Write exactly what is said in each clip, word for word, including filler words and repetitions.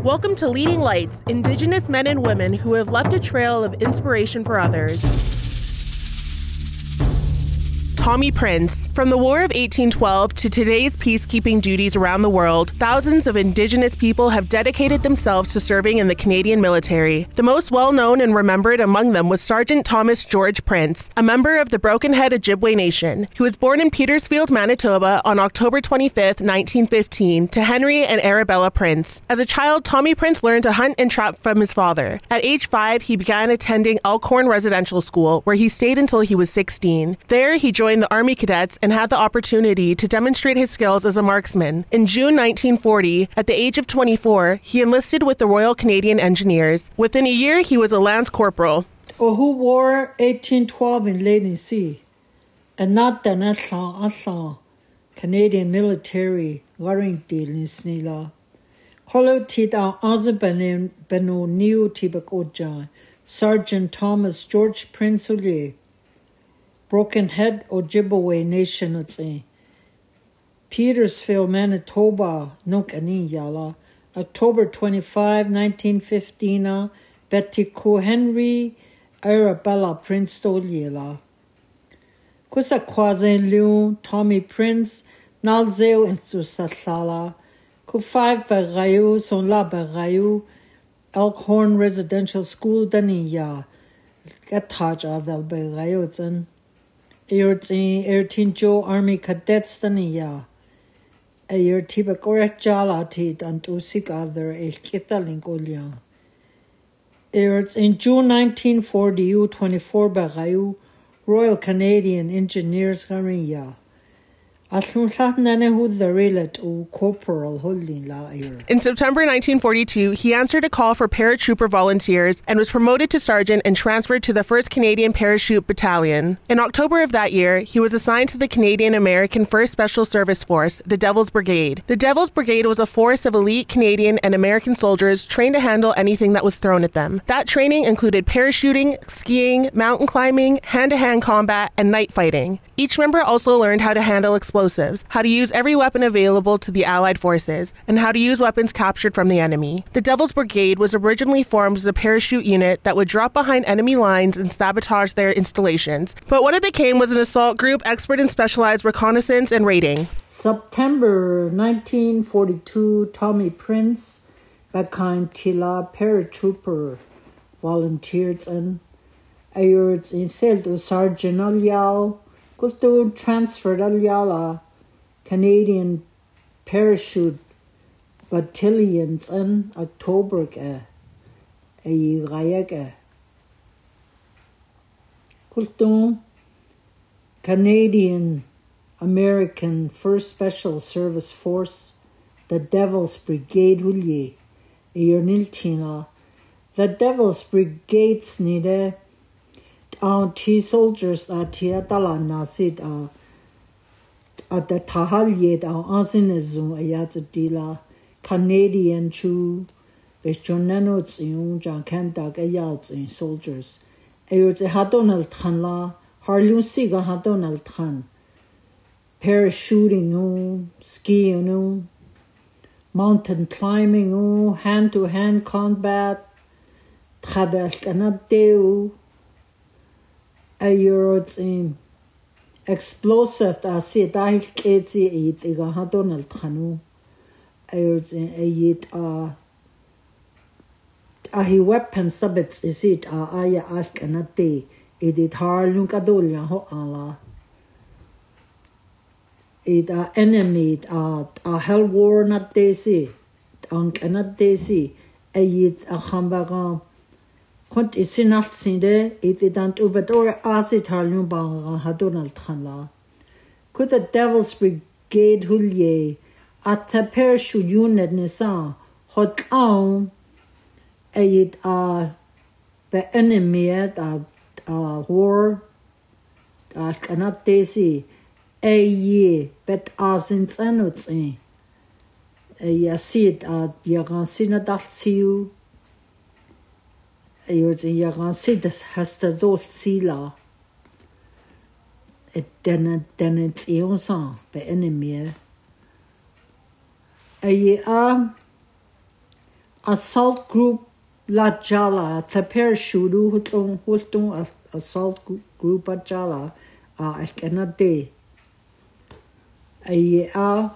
Welcome to Leading Lights, Indigenous men and women who have left a trail of inspiration for others. Tommy Prince. From the War of eighteen twelve to today's peacekeeping duties around the world, thousands of Indigenous people have dedicated themselves to serving in the Canadian military. The most well-known and remembered among them was Sergeant Thomas George Prince, a member of the Broken Head Ojibwe Nation. He was born in Petersfield, Manitoba on October twenty-fifth, nineteen fifteen, to Henry and Arabella Prince. As a child, Tommy Prince learned to hunt and trap from his father. At age five, he began attending Elkhorn Residential School, where he stayed until he was sixteen. There, he joined the Army Cadets and had the opportunity to demonstrate his skills as a marksman. In June nineteen forty, at the age of twenty-four, he enlisted with the Royal Canadian Engineers. Within a year, he was a Lance Corporal. Ohu War eighteen twelve in Leyden Sea, and not the Natlan Canadian military Waring Deal in Snila. Kolo Tita Azabanin Beno New Tibakojan, Sergeant Thomas George Prince Uli. Broken Head Ojibwe Nation at Petersfield, Manitoba, Nukani Yala, October twenty-fifth, nineteen fifteen, Betty Ko Henry, Arabella Prince Doliela. Kusa Kwazen Liu, Tommy Prince, Nalzeo and Susatlala, Ku five Bagayu, Son La Bagayu, Elkhorn Residential School Daniya, Gataja Vel Bagayuzen. Ayurtin Ertin Joe Army Cadets Dania. Ayur Tibakoret Jalati and Usik other El Kitalingolia. Ayurts in June nineteen forty, U twenty-four Bagayu, Royal Canadian Engineers Gariya. In September nineteen forty-two, he answered a call for paratrooper volunteers and was promoted to sergeant and transferred to the first Canadian Parachute Battalion. In October of that year, he was assigned to the Canadian-American first Special Service Force, the Devil's Brigade. The Devil's Brigade was a force of elite Canadian and American soldiers trained to handle anything that was thrown at them. That training included parachuting, skiing, mountain climbing, hand-to-hand combat, and night fighting. Each member also learned how to handle explosives, how to use every weapon available to the Allied forces, and how to use weapons captured from the enemy. The Devil's Brigade was originally formed as a parachute unit that would drop behind enemy lines and sabotage their installations. But what it became was an assault group expert in specialized reconnaissance and raiding. September nineteen forty-two, Tommy Prince, Bakan Tila paratrooper, volunteers and ayurds in Feldo Sergeant Alyal. Gusto transferred Alyala, Canadian Parachute Battalions in October ke ay raya Gusto Canadian American First Special Service Force, the Devil's Brigade Hulye, ayerniltina. The Devil's Brigades nide Uh, T soldiers at Tiatala Nasid uh, at the Tahalyet uh, Azinezum Ayazadila, Canadian Chu, Beshonanots in Jan Kandak Ayats in soldiers. Ayot Hadonal Tanla, Harlusiga Hadonal Tan, parachuting, skiing, mountain climbing, hand to hand combat, Tradal Canadeu. Ayurds in explosive asi dahil kezi it iga hadon al khanu ayurds in ayit a ahi weapons sabits is it a aya al kanate edit harlun kadolya ho ala it a enemy a a hell war not desi an kanat desi ayit a khambaga Kont isinat sinde it idant ubador asitalun bang hadonal thanla. Could the Devil's Brigade hulye at the parachute unit nisa hot on ayit a the enemy at a war at kanat desi a ye bet asins anuts in a yasit at yagan sinadat siu. Ayurds in Yagansidas has the dot sila. It then then it's eonsan, but enemy. Aye, ah, assault group la jala the parachute hultung hultung assault group at jala a alkanade ay a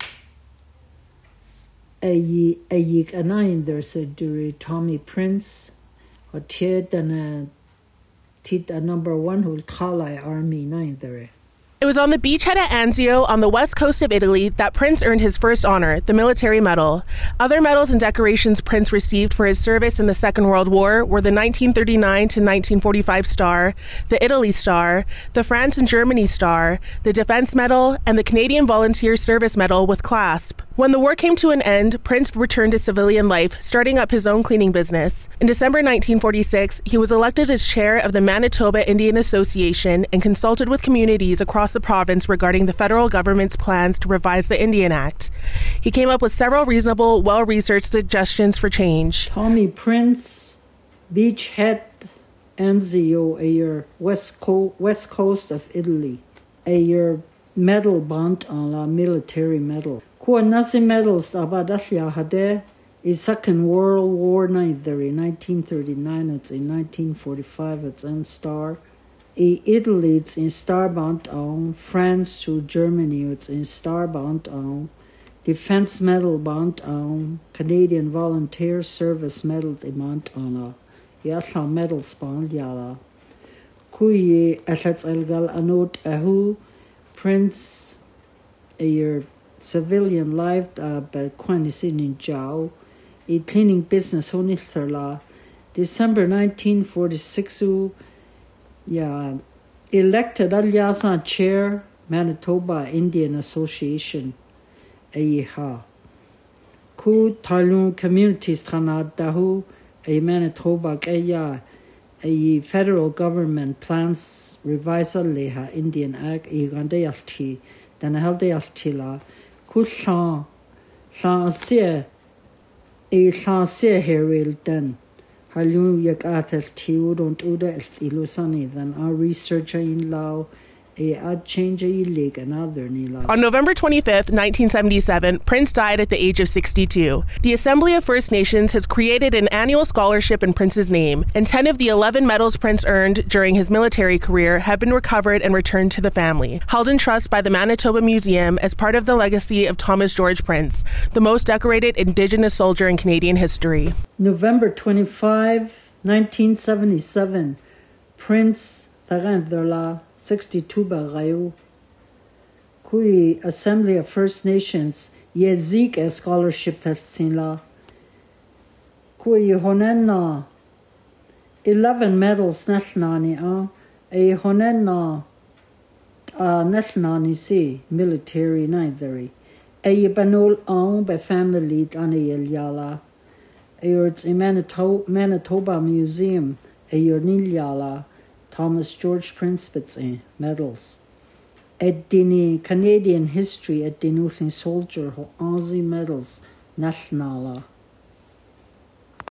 ay ay kanain there's a duri Tommy Prince or tied and a tit a number one who khalai army nine there. It was on the beachhead at Anzio on the west coast of Italy that Prince earned his first honor, the Military Medal. Other medals and decorations Prince received for his service in the Second World War were the nineteen thirty-nine to nineteen forty-five Star, the Italy Star, the France and Germany Star, the Defense Medal, and the Canadian Volunteer Service Medal with clasp. When the war came to an end, Prince returned to civilian life, starting up his own cleaning business. In December nineteen forty-six, he was elected as chair of the Manitoba Indian Association and consulted with communities across the province regarding the federal government's plans to revise the Indian Act. He came up with several reasonable, well-researched suggestions for change. Tommy Prince, beachhead Anzio, a year west, co- west coast of Italy, a year medal band on la military medal. Kuwa nasi medals abadashya hade is Second World War neither in nineteen thirty-nine, it's in nineteen forty-five, it's in star. In Italy, it's in Starband on. France to Germany, it's in Starband on. Defense Medal Band on. Canadian Volunteer Service Medal Band on. Yasha Medals Band Yala. Kuyi Ashats Elgal Anot Ahu. Prince, a year civilian life, but Quanisin in Jiao. A cleaning business Honitherla. December nineteen forty-six. Yeah, elected Alyasan chair, Manitoba Indian Association, Aiha. Ku Talun Communities Tanad Dahu, a Manitoba Kaya, a federal government plans revise Leha Indian Act, a Gandayalti, then a Heldayaltila, Ku Shan, Shan Se, a Shan Se Heril then. Hallelujah, Atel Tiu don't Uda Ilusani, then our researcher in Lao, a ad change a leg another Nila. On November twenty-fifth, nineteen seventy-seven, Prince died at the age of sixty-two. The Assembly of First Nations has created an annual scholarship in Prince's name, and ten of the eleven medals Prince earned during his military career have been recovered and returned to the family, held in trust by the Manitoba Museum as part of the legacy of Thomas George Prince, the most decorated Indigenous soldier in Canadian history. November twenty-fifth, nineteen seventy-seven, Prince Tarantherla, sixty-two Barayu, Kui Assembly of First Nations, Yezik a scholarship Tatsinla, Kui Honenna, eleven medals Nathnani, a Honenna, Nathnani si, military neither, a Banol on by family Dani Yala, a Yurts in Manitoba Museum, a Yurnil Yala, Thomas George Prince Spitze medals. At Dini Canadian history at Dinuthin soldier ho Aussie medals nationala.